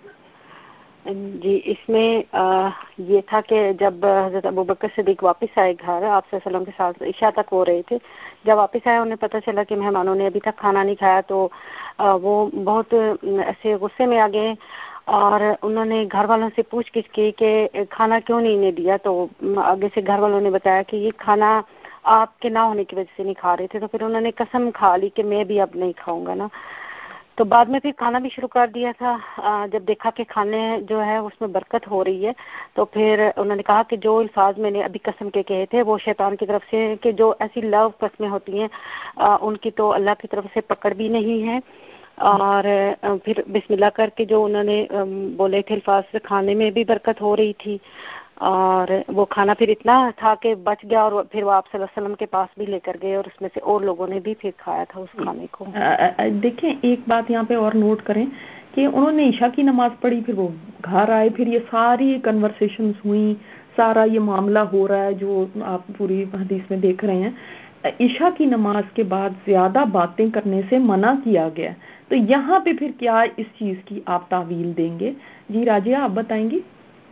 جی اس میں یہ تھا کہ جب حضرت ابوبکر صدیق واپس آئے گھر، آپ صلی اللہ علیہ وسلم کے ساتھ عشاء تک ہو رہے تھے، جب واپس آئے انہیں پتہ چلا کہ مہمانوں نے ابھی تک کھانا نہیں کھایا تو وہ بہت ایسے غصے میں آ گئے اور انہوں نے گھر والوں سے پوچھ گچھ کی کہ کھانا کیوں نہیں انہیں دیا. تو آگے سے گھر والوں نے بتایا کہ یہ کھانا آپ کے نہ ہونے کی وجہ سے نہیں کھا رہے تھے. تو پھر انہوں نے قسم کھا لی کہ میں بھی اب نہیں کھاؤں گا نا. تو بعد میں پھر کھانا بھی شروع کر دیا تھا. جب دیکھا کہ کھانے جو ہے اس میں برکت ہو رہی ہے تو پھر انہوں نے کہا کہ جو الفاظ میں نے ابھی قسم کے کہے تھے وہ شیطان کی طرف سے، کہ جو ایسی لو قسمیں ہوتی ہیں ان کی تو اللہ کی طرف سے پکڑ بھی نہیں ہے. اور پھر بسم اللہ کر کے جو انہوں نے بولے تھے الفاظ سے، کھانے میں بھی برکت ہو رہی تھی اور وہ کھانا پھر اتنا تھا کہ بچ گیا اور پھر وہ آپ صلی اللہ علیہ وسلم کے پاس بھی لے کر گئے اور اس میں سے اور لوگوں نے بھی پھر کھایا تھا اس کھانے کو. دیکھیں ایک بات یہاں پہ اور نوٹ کریں کہ انہوں نے عشاء کی نماز پڑھی، پھر وہ گھر آئے، پھر یہ ساری کنورسیشنز ہوئیں، سارا یہ معاملہ ہو رہا ہے جو آپ پوری حدیث میں دیکھ رہے ہیں. عشاء کی نماز کے بعد زیادہ باتیں کرنے سے منع کیا گیا. تو یہاں پہ پھر کیا اس چیز کی آپ تعویل دیں گے؟ جی راجیہ آپ بتائیں گی.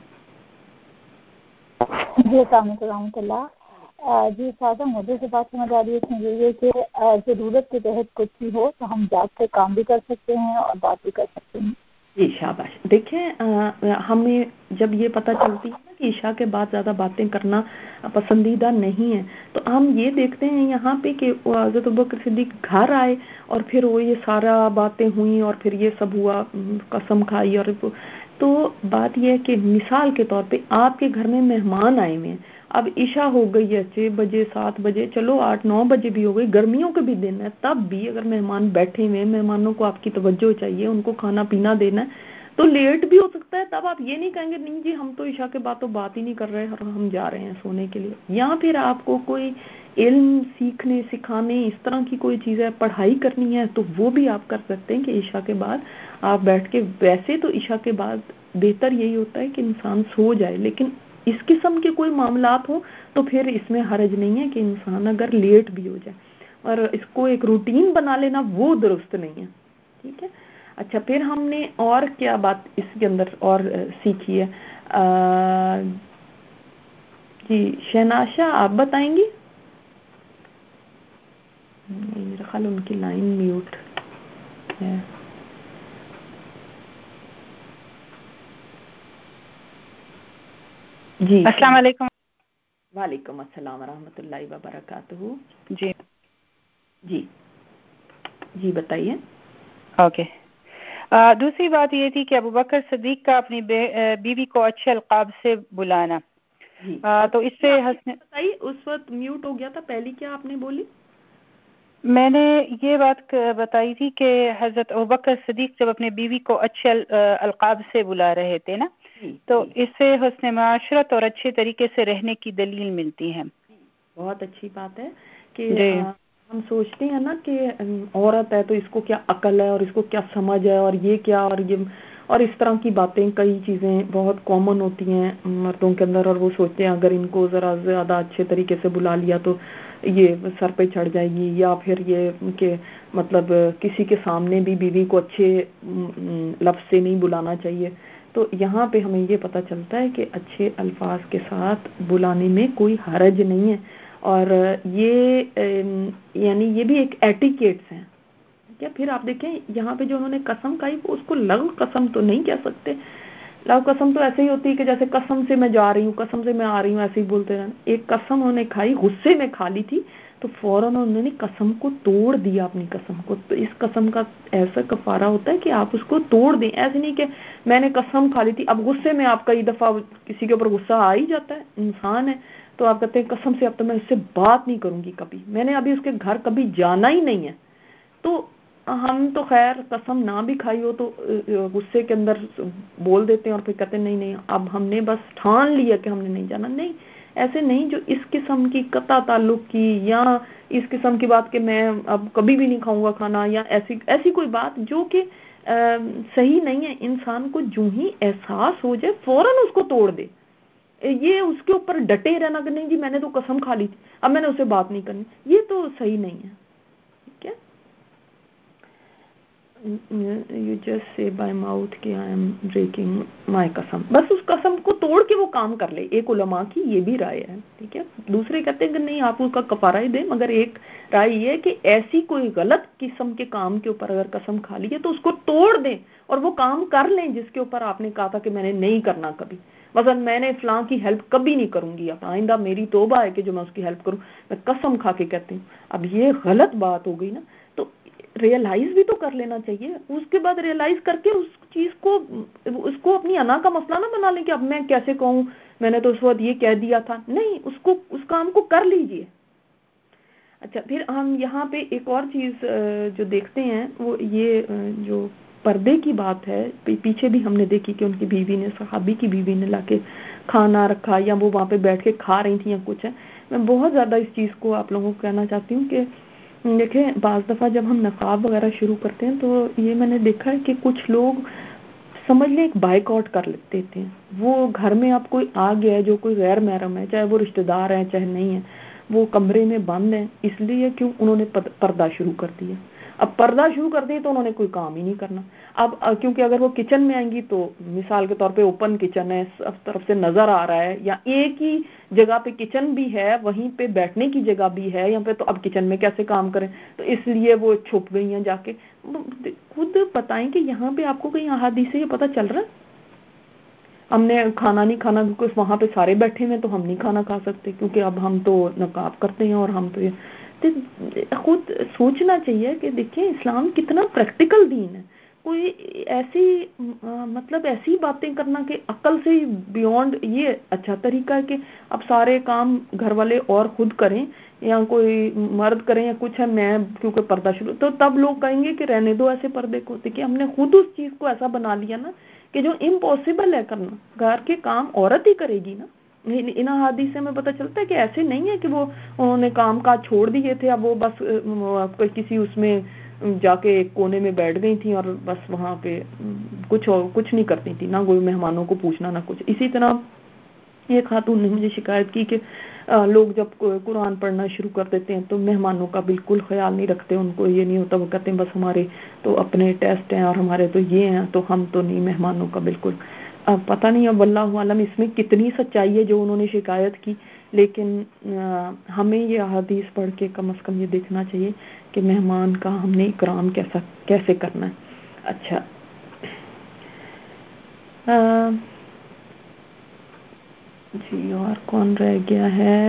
جی السلام علیکم رحمۃ اللہ. جی سادہ مجھے سے بات سمجھ آ رہی ہے یہ کہ ضرورت کے تحت کچھ بھی ہو تو ہم جاگ کے کام بھی کر سکتے ہیں اور بات بھی کر سکتے ہیں. جی شاباش. دیکھیں ہمیں جب یہ پتہ چلتی ہے نا کہ عشاء کے بعد زیادہ باتیں کرنا پسندیدہ نہیں ہے تو ہم یہ دیکھتے ہیں یہاں پہ کہ حضرت ابوبکر صدیق گھر آئے اور پھر وہ یہ سارا باتیں ہوئیں اور پھر یہ سب ہوا، قسم کھائی. اور تو بات یہ ہے کہ مثال کے طور پہ آپ کے گھر میں مہمان آئے ہوئے ہیں، اب عشاء ہو گئی ہے چھ بجے سات بجے، چلو آٹھ نو بجے بھی ہو گئی، گرمیوں کے بھی دن ہے، تب بھی اگر مہمان بیٹھے ہوئے ہیں، مہمانوں کو آپ کی توجہ چاہیے، ان کو کھانا پینا دینا ہے تو لیٹ بھی ہو سکتا ہے. تب آپ یہ نہیں کہیں گے نہیں جی ہم تو عشاء کے بعد تو بات ہی نہیں کر رہے اور ہم جا رہے ہیں سونے کے لیے. یا پھر آپ کو کوئی علم سیکھنے سکھانے اس طرح کی کوئی چیز ہے، پڑھائی کرنی ہے تو وہ بھی آپ کر سکتے ہیں کہ عشاء کے بعد آپ بیٹھ کے. ویسے تو عشاء کے بعد بہتر یہی ہوتا ہے کہ انسان سو جائے، لیکن اس قسم کے کوئی معاملات ہوں تو پھر اس میں حرج نہیں ہے کہ انسان اگر لیٹ بھی ہو جائے، اور اس کو ایک روٹین بنا لینا وہ درست نہیں ہے. ٹھیک ہے. اچھا پھر ہم نے اور کیا بات اس کے اندر اور سیکھی ہے؟ آ... جی شہناشا آپ بتائیں گی. میرا خیال ان کی لائن میوٹ ہے. جی السلام علیکم. وعلیکم السلام ورحمۃ اللہ وبرکاتہ. جی جی جی بتائیے. اوکے. دوسری بات یہ تھی کہ ابوبکر صدیق کا اپنی بیوی کو اچھے القاب سے بلانا. جی تو اس سے بتائیے اس وقت میوٹ ہو گیا تھا، پہلی کیا آپ نے بولی؟ میں نے یہ بات بتائی تھی کہ حضرت ابوبکر صدیق جب اپنے بیوی کو اچھے القاب سے بلا رہے تھے نا تو اس سے حسن معاشرت اور اچھے طریقے سے رہنے کی دلیل ملتی ہے. بہت اچھی بات ہے کہ ہم سوچتے ہیں نا کہ عورت ہے تو اس کو کیا عقل ہے اور اس کو کیا سمجھ ہے اور یہ کیا اور یہ اور اس طرح کی باتیں، کئی چیزیں بہت کامن ہوتی ہیں مردوں کے اندر، اور وہ سوچتے ہیں اگر ان کو ذرا زیادہ اچھے طریقے سے بلا لیا تو یہ سر پہ چڑھ جائے گی، یا پھر یہ کہ مطلب کسی کے سامنے بھی بیوی کو اچھے لفظ سے نہیں بلانا چاہیے. تو یہاں پہ ہمیں یہ پتہ چلتا ہے کہ اچھے الفاظ کے ساتھ بلانے میں کوئی حرج نہیں ہے، اور یہ یعنی یہ بھی ایک ایٹیکیٹس ہیں. کیا پھر آپ دیکھیں یہاں پہ جو انہوں نے قسم کھائی اس کو لغو قسم تو نہیں کہہ سکتے. لغو قسم تو ایسے ہی ہوتی ہے کہ جیسے قسم سے میں جا رہی ہوں، قسم سے میں آ رہی ہوں، ایسے ہی بولتے رہنا. ایک قسم انہوں نے کھائی، غصے میں کھا لی تھی تو فوراً انہوں نے قسم کو توڑ دیا اپنی قسم کو. تو اس قسم کا ایسا کفارہ ہوتا ہے کہ آپ اس کو توڑ دیں. ایسے نہیں کہ میں نے قسم کھا لی تھی، اب غصے میں آپ کئی دفعہ کسی کے اوپر غصہ آ ہی جاتا ہے، انسان ہے تو آپ کہتے ہیں قسم سے اب تو میں اس سے بات نہیں کروں گی کبھی، میں نے ابھی اس کے گھر کبھی جانا ہی نہیں ہے. تو ہم تو خیر قسم نہ بھی کھائی ہو تو غصے کے اندر بول دیتے ہیں اور پھر کہتے ہیں نہیں نہیں اب ہم نے بس ٹھان لیا کہ ہم نے نہیں جانا. نہیں ایسے نہیں. جو اس قسم کی قطع تعلق کی یا اس قسم کی بات کہ میں اب کبھی بھی نہیں کھاؤں گا کھانا یا ایسی ایسی کوئی بات جو کہ صحیح نہیں ہے, انسان کو جو ہی احساس ہو جائے فوراً اس کو توڑ دے. یہ اس کے اوپر ڈٹے رہنا کہ نہیں جی میں نے تو قسم کھا لی تھی اب میں نے اسے بات نہیں کرنی, یہ تو صحیح نہیں ہے. ٹھیک ہے, you just say by mouth کہ آئی ایم بریکنگ مائی قسم, بس اس قسم کو توڑ کے وہ کام کر لے. ایک علماء کی یہ بھی رائے ہے. ٹھیک ہے, دوسرے کہتے ہیں کہ نہیں آپ اس کا کفارہ ہی دیں, مگر ایک رائے یہ ہے کہ ایسی کوئی غلط قسم کے کام کے اوپر اگر قسم کھا لی ہے تو اس کو توڑ دیں اور وہ کام کر لیں جس کے اوپر آپ نے کہا تھا کہ میں نے نہیں کرنا کبھی. مثلا میں نے فلاں کی ہیلپ کبھی نہیں کروں گی, اب آئندہ میری توبہ ہے کہ جو میں اس کی ہیلپ کروں, میں قسم کھا کے کہتی ہوں. اب یہ غلط بات ہو گئی نا, تو ریئلائز بھی تو کر لینا چاہیے. اس کے بعد ریئلائز کر کے اس چیز کو اس کو اپنی انا کا مسئلہ نہ بنا لیں کہ اب میں کیسے کہوں میں نے تو اس وقت یہ کہہ دیا تھا. نہیں, اس کو اس کام کو کر لیجئے. اچھا, پھر ہم یہاں پہ ایک اور چیز جو دیکھتے ہیں وہ یہ جو پردے کی بات ہے, پیچھے بھی ہم نے دیکھی کہ ان کی بیوی نے, صحابی کی بیوی نے لا کے کھانا رکھا یا وہ وہاں پہ بیٹھ کے کھا رہی تھیں یا کچھ ہے. میں بہت زیادہ اس چیز کو آپ لوگوں کو کہنا چاہتی ہوں کہ دیکھیں بعض دفعہ جب ہم نقاب وغیرہ شروع کرتے ہیں تو یہ میں نے دیکھا ہے کہ کچھ لوگ سمجھ لیں ایک بائیک آؤٹ کر لیتے ہیں. وہ گھر میں اب کوئی آ گیا ہے جو کوئی غیر محرم ہے, چاہے وہ رشتہ دار ہے چاہے نہیں ہے, وہ کمرے میں بند ہیں, اس لیے کیوں انہوں نے پردہ شروع کر دیا. اب پردہ شروع کر دیا تو انہوں نے کوئی کام ہی نہیں کرنا. اب کیونکہ اگر وہ کچن میں آئیں گی تو مثال کے طور پہ اوپن کچن ہے, سب طرف سے نظر آ رہا ہے, یا ایک ہی جگہ پہ کچن بھی ہے وہیں پہ بیٹھنے کی جگہ بھی ہے یہاں پہ, تو اب کچن میں کیسے کام کریں, تو اس لیے وہ چھپ گئی ہیں جا کے. خود بتائیں کہ یہاں پہ آپ کو کہیں احادیث سے یہ پتہ چل رہا ہے ہم نے کھانا نہیں کھانا کیونکہ وہاں پہ سارے بیٹھے ہوئے تو ہم نہیں کھانا کھا سکتے کیونکہ اب ہم تو نقاب کرتے ہیں اور ہم تو یہ خود سوچنا چاہیے کہ دیکھیں اسلام کتنا پریکٹیکل دین ہے. کوئی ایسی مطلب ایسی باتیں کرنا کہ عقل سے بیونڈ یہ اچھا طریقہ ہے کہ اب سارے کام گھر والے اور خود کریں یا کوئی مرد کریں یا کچھ ہے, میں کیونکہ پردہ شروع, تو تب لوگ کہیں گے کہ رہنے دو ایسے پردے کو. دیکھیں ہم نے خود اس چیز کو ایسا بنا لیا نا کہ جو امپاسبل ہے کرنا, گھر کے کام عورت ہی کرے گی نا. ان حدیث سے ہمیں پتہ چلتا ہے کہ ایسے نہیں ہے کہ وہ انہوں نے کام کاج چھوڑ دیے تھے, اب وہ بس کسی اس میں جا کے ایک کونے میں بیٹھ گئی تھیں اور بس وہاں پہ کچھ اور کچھ نہیں کرتی تھی, نہ کوئی مہمانوں کو پوچھنا نہ کچھ. اسی طرح یہ خاتون نے مجھے شکایت کی کہ لوگ جب قرآن پڑھنا شروع کر دیتے ہیں تو مہمانوں کا بالکل خیال نہیں رکھتے, ان کو یہ نہیں ہوتا, وہ کہتے ہیں بس ہمارے تو اپنے ٹیسٹ ہیں اور ہمارے تو یہ ہیں تو ہم تو نہیں مہمانوں کا بالکل. اب پتہ نہیں اب واللہ عالم اس میں کتنی سچائی ہے جو انہوں نے شکایت کی, لیکن ہمیں یہ احادیث پڑھ کے کم از کم یہ دیکھنا چاہیے کہ مہمان کا ہم نے اکرام کیسا کیسے کرنا ہے. اچھا, آ, جی اور کون رہ گیا ہے؟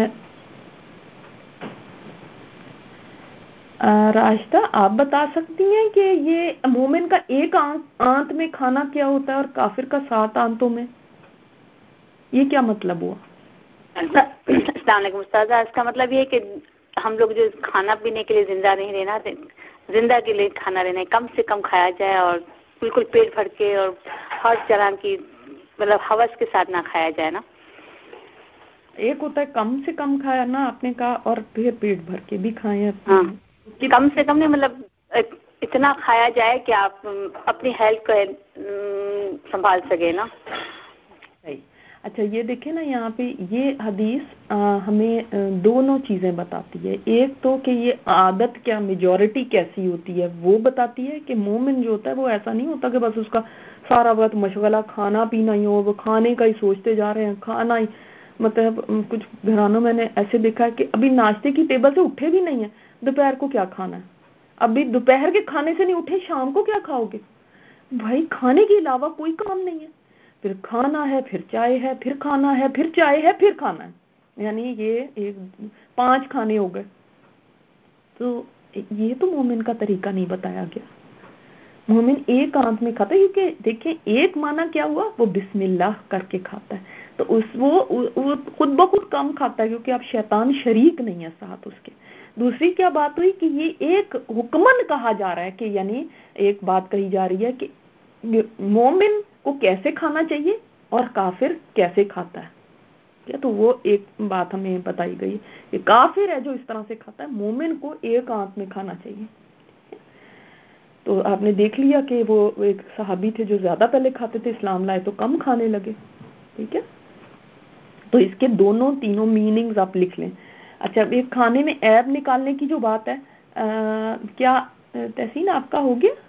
راشدہ آپ بتا سکتی ہیں کہ یہ مومن کا ایک آنت میں کھانا کیا ہوتا ہے اور کافر کا سات آنتوں میں, یہ کیا مطلب ہوا؟ السلام علیکم استاذہ, اس کا مطلب یہ ہے کہ ہم لوگ جو کھانا پینے کے لیے زندہ نہیں رہنا, زندہ کے لیے کھانا رہنا ہے, کم سے کم کھایا جائے اور بالکل پیٹ بھر کے اور ہر طرح کی مطلب ہوس کے ساتھ نہ کھایا جائے نا. ایک ہوتا ہے کم سے کم کھایا نا آپ نے کہا, اور پھر پیٹ بھر کے بھی کھائیں. ہاں, کم سے کم نہیں مطلب اتنا کھایا جائے کہ آپ اپنی ہیلتھ کو سنبھال سکے نا. اچھا یہ دیکھیں نا یہاں پہ یہ حدیث ہمیں دونوں چیزیں بتاتی ہے. ایک تو کہ یہ عادت کیا میجورٹی کیسی ہوتی ہے وہ بتاتی ہے کہ مومن جو ہوتا ہے وہ ایسا نہیں ہوتا کہ بس اس کا سارا وقت مشغلہ کھانا پینا ہی ہو, وہ کھانے کا ہی سوچتے جا رہے ہیں, کھانا ہی. مطلب کچھ گھرانوں میں نے ایسے دیکھا ہے کہ ابھی ناشتے کی ٹیبل سے اٹھے بھی نہیں ہیں, دوپہر کو کیا کھانا ہے, ابھی دوپہر کے کھانے سے نہیں اٹھے, شام کو کیا کھاؤ گے؟ بھائی کھانے کے علاوہ کوئی کام نہیں ہے, پھر کھانا ہے پھر چائے ہے پھر کھانا ہے پھر چائے ہے پھر کھانا ہے, یعنی یہ ایک پانچ کھانے ہو گئے. تو یہ تو مومن کا طریقہ نہیں بتایا گیا. مومن ایک آنت میں کھاتا ہے, کیونکہ دیکھیں ایک معنی کیا ہوا, وہ بسم اللہ کر کے کھاتا ہے, تو اس وہ خود بخود کم کھاتا ہے کیونکہ اب شیطان شریک نہیں ہے ساتھ اس کے, दूसरी क्या बात हुई कि ये एक हुक्मन कहा जा रहा है कि यानी एक बात कही जा रही है कि मोमिन को कैसे खाना चाहिए और काफिर कैसे खाता है, तो वो एक बात हमें बताई गई कि काफिर है जो इस तरह से खाता है, मोमिन को एक आंत में खाना चाहिए। तो आपने देख लिया कि वो एक सहाबी थे जो ज्यादा पहले खाते थे, इस्लाम लाए तो कम खाने लगे। ठीक है, तो इसके दोनों तीनों मीनिंग्स आप लिख लें। अच्छा, एक खाने में ऐब निकालने की जो बात है, आ, क्या तहसीन आपका हो गया?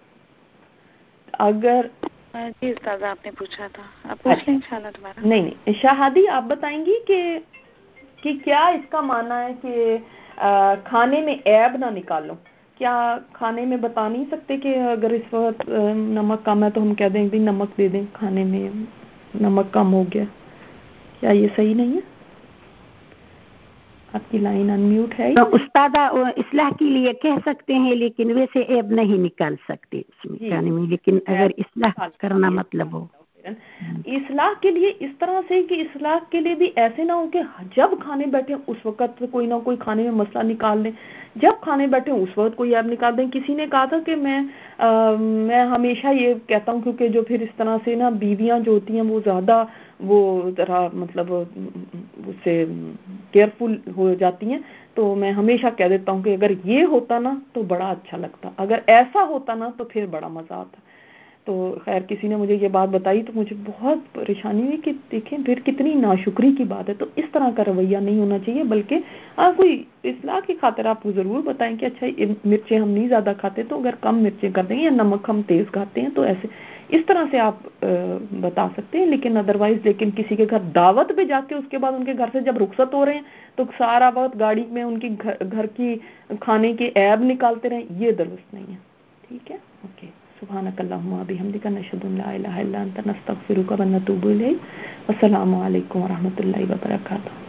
अगर जी उस्ताद आपने पूछा था, आप पूछ लें इंशाल्लाह दोबारा। नहीं नहीं, शाहादी आप बताएंगी कि कि क्या इसका माना है कि आ, खाने में ऐब ना निकालो? क्या खाने में बता नहीं सकते कि अगर इस वक्त नमक कम है तो हम कह दें भी नमक दे दें, खाने में नमक कम हो गया, क्या ये सही नहीं है? आपकी लाइन अनम्यूट है। तो उस्तादा इस्लाह के लिए कह सकते हैं, लेकिन वैसे ऐब नहीं निकाल सकते इसमें खाने में, लेकिन अगर इस्लाह करना मतलब हो इस्लाह के लिए इस तरह से कि इस्लाह के लिए भी ऐसे ना हो कि जब खाने बैठे उस वक्त कोई ना कोई खाने में मसला निकाल लें, जब खाने बैठे उस वक्त कोई ऐब निकाल दें। किसी ने कहा था कि मैं आ, मैं हमेशा ये कहता हूँ क्योंकि जो फिर इस तरह से ना बीवियां जो होती हैं वो ज़्यादा वो जरा मतलब उससे केयरफुल हो जाती हैं, तो मैं हमेशा कह देता हूँ कि अगर ये होता ना तो बड़ा अच्छा लगता, अगर ऐसा होता ना तो फिर बड़ा मज़ा आता। तो खैर किसी ने मुझे ये बात बताई तो मुझे बहुत परेशानी हुई कि देखें फिर कितनी नाशुक्री की बात है। तो इस तरह का रवैया नहीं होना चाहिए, बल्कि हाँ कोई इस्लाह की खातिर आप ज़रूर बताएं कि अच्छा मिर्चें हम नहीं ज़्यादा खाते तो अगर कम मिर्चें कर देंगे, या नमक हम तेज़ खाते हैं तो ऐसे इस तरह से आप आ, बता सकते हैं। लेकिन अदरवाइज लेकिन किसी के घर दावत पे जाके उसके बाद उनके घर से जब रुखसत हो रहे हैं तो सारा वक्त गाड़ी में उनकी घर, घर की खाने के ऐब निकालते रहें, ये दुरुस्त नहीं है। ठीक है, ओके। सुब्हानकल्लाहुम्मा बिहम्दिका नशहदु अन ला इलाहा इल्ला अंता नस्तगफिरुका व नतूबु इलैक। अस्सलामु अलैकुम व रहमतुल्लाहि व बरकातुहू।